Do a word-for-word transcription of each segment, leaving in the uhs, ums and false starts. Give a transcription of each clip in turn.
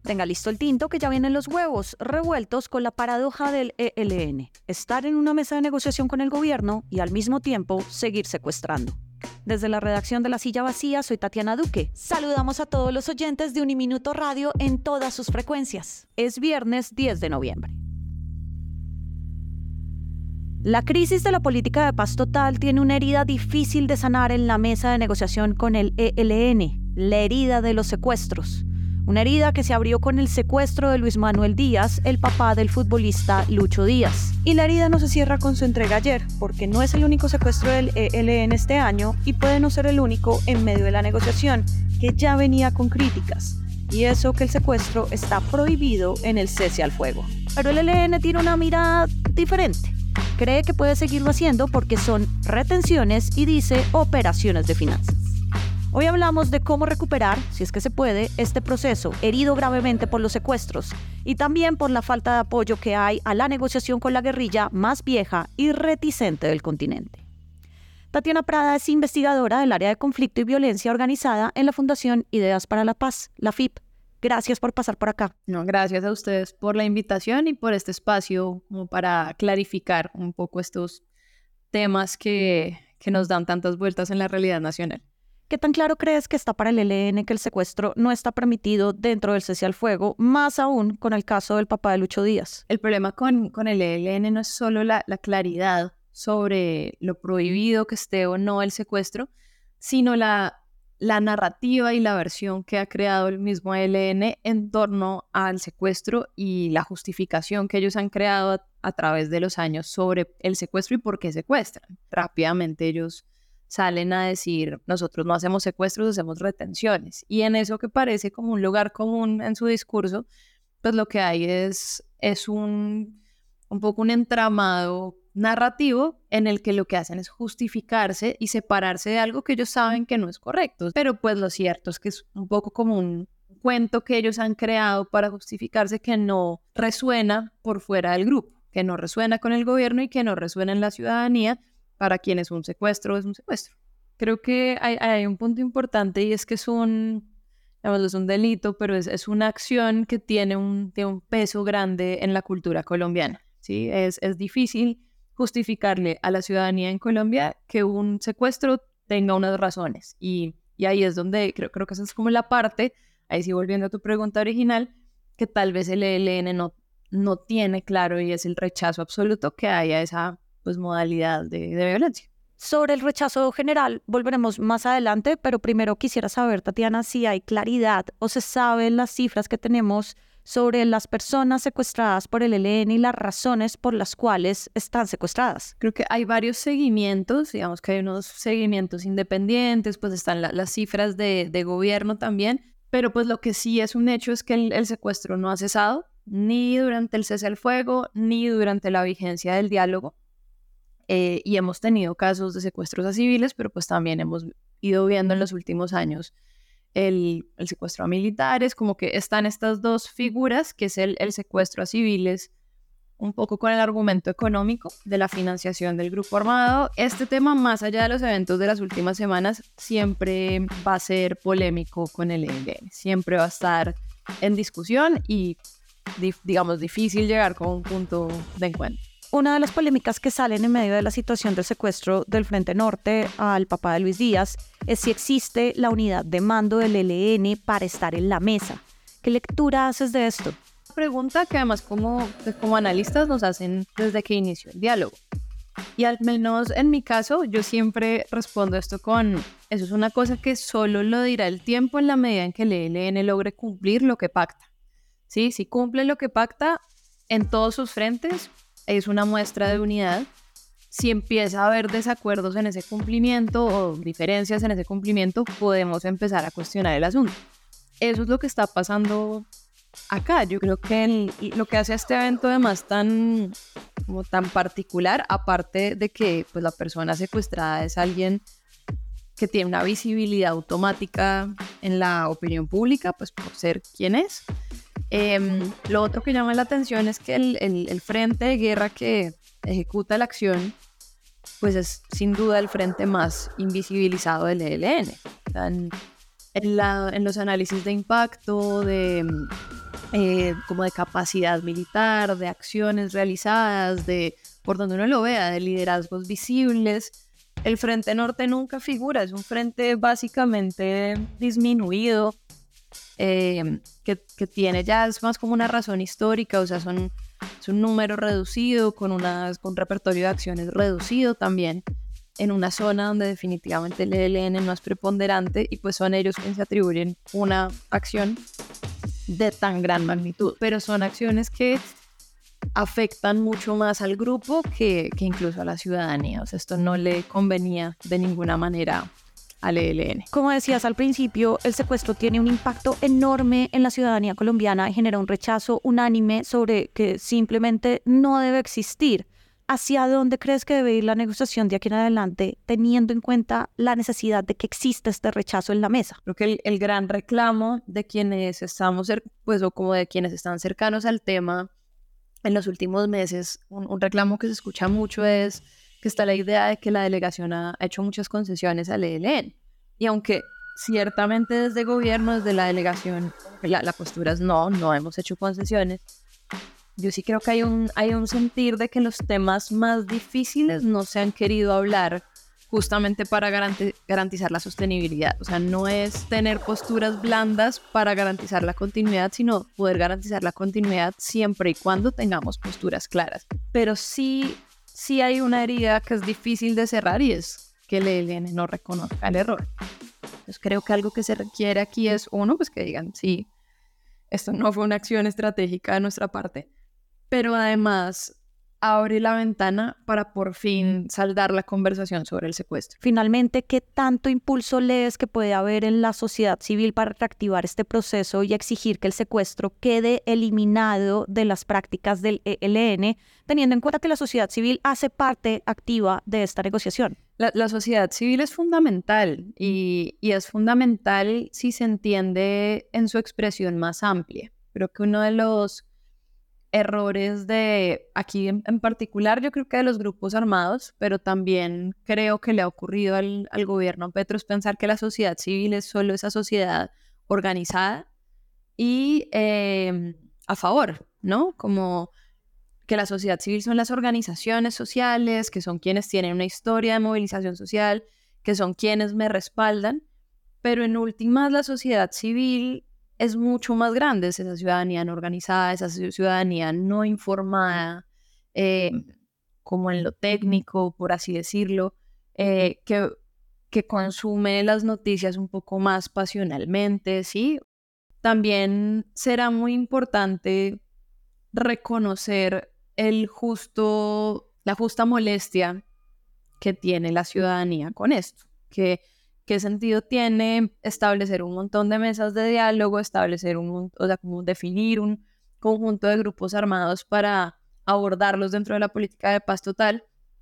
Tenga listo el tinto que ya vienen los huevos revueltos con la paradoja del E L N. Estar en una mesa de negociación con el gobierno y al mismo tiempo seguir secuestrando. Desde la redacción de La Silla Vacía, soy Tatiana Duque. Saludamos a todos los oyentes de Uniminuto Radio en todas sus frecuencias. Es viernes diez de noviembre. La crisis de la política de paz total tiene una herida difícil de sanar en la mesa de negociación con el E L N, la herida de los secuestros. Una herida que se abrió con el secuestro de Luis Manuel Díaz, el papá del futbolista Lucho Díaz. Y la herida no se cierra con su entrega ayer, porque no es el único secuestro del E L N este año y puede no ser el único en medio de la negociación, que ya venía con críticas. Y eso que el secuestro está prohibido en el cese al fuego. Pero el E L N tiene una mirada diferente. Cree que puede seguirlo haciendo porque son retenciones y dice operaciones de finanzas. Hoy hablamos de cómo recuperar, si es que se puede, este proceso herido gravemente por los secuestros y también por la falta de apoyo que hay a la negociación con la guerrilla más vieja y reticente del continente. Tatiana Prada es investigadora del área de conflicto y violencia organizada en la Fundación Ideas para la Paz, la F I P. Gracias por pasar por acá. No, gracias a ustedes por la invitación y por este espacio como para clarificar un poco estos temas que, que nos dan tantas vueltas en la realidad nacional. ¿Qué tan claro crees que está para el E L N que el secuestro no está permitido dentro del cese al fuego, más aún con el caso del papá de Lucho Díaz? El problema con, con el E L N no es solo la, la claridad sobre lo prohibido que esté o no el secuestro, sino la... la narrativa y la versión que ha creado el mismo E L N en torno al secuestro y la justificación que ellos han creado a, a través de los años sobre el secuestro y por qué secuestran. Rápidamente ellos salen a decir, nosotros no hacemos secuestros, hacemos retenciones. Y en eso que parece como un lugar común en su discurso, pues lo que hay es, es un, un poco un entramado narrativo en el que lo que hacen es justificarse y separarse de algo que ellos saben que no es correcto. Pero pues lo cierto es que es un poco como un cuento que ellos han creado para justificarse que no resuena por fuera del grupo, que no resuena con el gobierno y que no resuena en la ciudadanía, para quienes un secuestro es un secuestro. Creo que hay, hay un punto importante y es que es un, digamos, es un delito, pero es, es una acción que tiene un, tiene un peso grande en la cultura colombiana, ¿sí? Es, es difícil justificarle a la ciudadanía en Colombia que un secuestro tenga unas razones. Y, y ahí es donde creo, creo que esa es como la parte, ahí sí volviendo a tu pregunta original, que tal vez el E L N no, no tiene claro y es el rechazo absoluto que hay a esa pues, modalidad de, de violencia. Sobre el rechazo general volveremos más adelante, pero primero quisiera saber, Tatiana, si hay claridad o se saben las cifras que tenemos sobre las personas secuestradas por el E L N y las razones por las cuales están secuestradas. Creo que hay varios seguimientos, digamos que hay unos seguimientos independientes, pues están la, las cifras de, de gobierno también, pero pues lo que sí es un hecho es que el, el secuestro no ha cesado, ni durante el cese al fuego, ni durante la vigencia del diálogo, eh, y hemos tenido casos de secuestros a civiles, pero pues también hemos ido viendo en los últimos años El, el secuestro a militares, como que están estas dos figuras, que es el, el secuestro a civiles, un poco con el argumento económico de la financiación del grupo armado. Este tema, más allá de los eventos de las últimas semanas, siempre va a ser polémico con el E L N, siempre va a estar en discusión y, digamos, difícil llegar con un punto de encuentro. Una de las polémicas que salen en medio de la situación del secuestro del Frente Norte al papá de Luis Díaz es si existe la unidad de mando del E L N para estar en la mesa. ¿Qué lectura haces de esto? Pregunta que además como, como analistas nos hacen desde que inició el diálogo. Y al menos en mi caso, yo siempre respondo esto con, eso es una cosa que solo lo dirá el tiempo en la medida en que el E L N logre cumplir lo que pacta. ¿Sí? Si cumple lo que pacta en todos sus frentes, es una muestra de unidad. Si empieza a haber desacuerdos en ese cumplimiento o diferencias en ese cumplimiento, podemos empezar a cuestionar el asunto. Eso es lo que está pasando acá. Yo creo que el, lo que hace a este evento además tan, como tan particular, aparte de que pues, la persona secuestrada es alguien que tiene una visibilidad automática en la opinión pública, pues por ser quien es. Eh, lo otro que llama la atención es que el, el, el frente de guerra que ejecuta la acción, pues es sin duda el frente más invisibilizado del E L N. O sea, en, en, la, en los análisis de impacto, de, eh, como de capacidad militar, de acciones realizadas, de, por donde uno lo vea, de liderazgos visibles. El Frente Norte nunca figura, es un frente básicamente disminuido, eh, que, que tiene ya, es más como una razón histórica, o sea, son, es un número reducido, con, una, con un repertorio de acciones reducido también, en una zona donde definitivamente el E L N no es preponderante, y pues son ellos quienes se atribuyen una acción de tan gran magnitud, pero son acciones que afectan mucho más al grupo que, que incluso a la ciudadanía. O sea, esto no le convenía de ninguna manera al E L N. Como decías al principio, el secuestro tiene un impacto enorme en la ciudadanía colombiana y genera un rechazo unánime sobre que simplemente no debe existir. ¿Hacia dónde crees que debe ir la negociación de aquí en adelante, teniendo en cuenta la necesidad de que exista este rechazo en la mesa? Creo que el, el gran reclamo de quienes estamos, pues, o como de quienes están cercanos al tema en los últimos meses, un, un reclamo que se escucha mucho es que está la idea de que la delegación ha, ha hecho muchas concesiones al E L N. Y aunque ciertamente desde gobierno, desde la delegación, la, la postura es no, no hemos hecho concesiones, yo sí creo que hay un, hay un sentir de que los temas más difíciles no se han querido hablar justamente para garanti- garantizar la sostenibilidad. O sea, no es tener posturas blandas para garantizar la continuidad, sino poder garantizar la continuidad siempre y cuando tengamos posturas claras. Pero sí, sí hay una herida que es difícil de cerrar, y es que el E L N no reconozca el error. Entonces creo que algo que se requiere aquí es, uno, pues que digan, sí, esto no fue una acción estratégica de nuestra parte, pero además abre la ventana para por fin saldar la conversación sobre el secuestro. Finalmente, ¿qué tanto impulso lees que puede haber en la sociedad civil para reactivar este proceso y exigir que el secuestro quede eliminado de las prácticas del E L N, teniendo en cuenta que la sociedad civil hace parte activa de esta negociación? La, la sociedad civil es fundamental, y, y es fundamental si se entiende en su expresión más amplia. Creo que uno de los errores de aquí en, en particular, yo creo que de los grupos armados, pero también creo que le ha ocurrido al, al gobierno Petro, es pensar que la sociedad civil es solo esa sociedad organizada y eh, a favor, ¿no? Como que la sociedad civil son las organizaciones sociales, que son quienes tienen una historia de movilización social, que son quienes me respaldan, pero en últimas la sociedad civil es mucho más grande, es esa ciudadanía no organizada, esa ciudadanía no informada, eh, como en lo técnico, por así decirlo, eh, que, que consume las noticias un poco más pasionalmente, ¿sí? También será muy importante reconocer el justo, la justa molestia que tiene la ciudadanía con esto, que ¿qué sentido tiene establecer un montón de mesas de diálogo, establecer un, o sea, como definir un conjunto de grupos armados para abordarlos dentro de la política de paz total,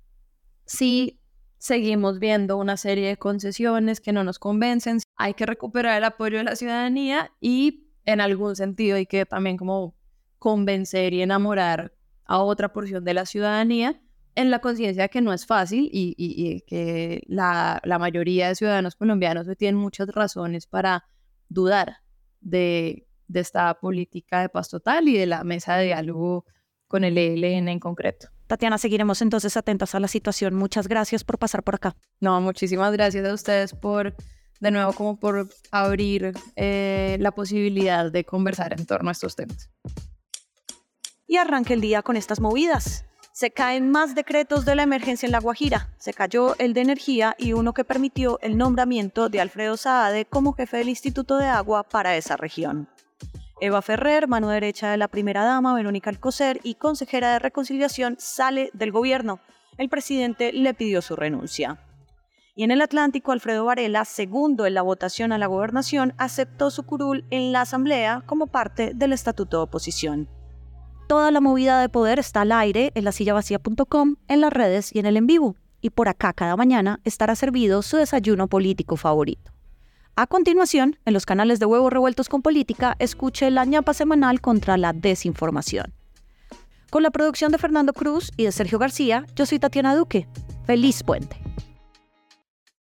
si seguimos viendo una serie de concesiones que no nos convencen? Hay que recuperar el apoyo de la ciudadanía y en algún sentido hay que también como convencer y enamorar a otra porción de la ciudadanía, en la conciencia de que no es fácil y, y, y que la, la mayoría de ciudadanos colombianos tienen muchas razones para dudar de, de esta política de paz total y de la mesa de diálogo con el E L N en concreto. Tatiana, seguiremos entonces atentas a la situación. Muchas gracias por pasar por acá. No, muchísimas gracias a ustedes por, de nuevo, como por abrir eh, la posibilidad de conversar en torno a estos temas. Y arranca el día con estas movidas. Se caen más decretos de la emergencia en La Guajira. Se cayó el de energía y uno que permitió el nombramiento de Alfredo Saade como jefe del Instituto de Agua para esa región. Eva Ferrer, mano derecha de la primera dama, Verónica Alcocer, y consejera de Reconciliación, sale del gobierno. El presidente le pidió su renuncia. Y en el Atlántico, Alfredo Varela, segundo en la votación a la gobernación, aceptó su curul en la Asamblea como parte del Estatuto de Oposición. Toda la movida de poder está al aire en la silla vacía punto com, en las redes y en el en vivo. Y por acá cada mañana estará servido su desayuno político favorito. A continuación, en los canales de Huevos Revueltos con Política, escuche la ñapa semanal contra la desinformación. Con la producción de Fernando Cruz y de Sergio García, yo soy Tatiana Duque. ¡Feliz puente!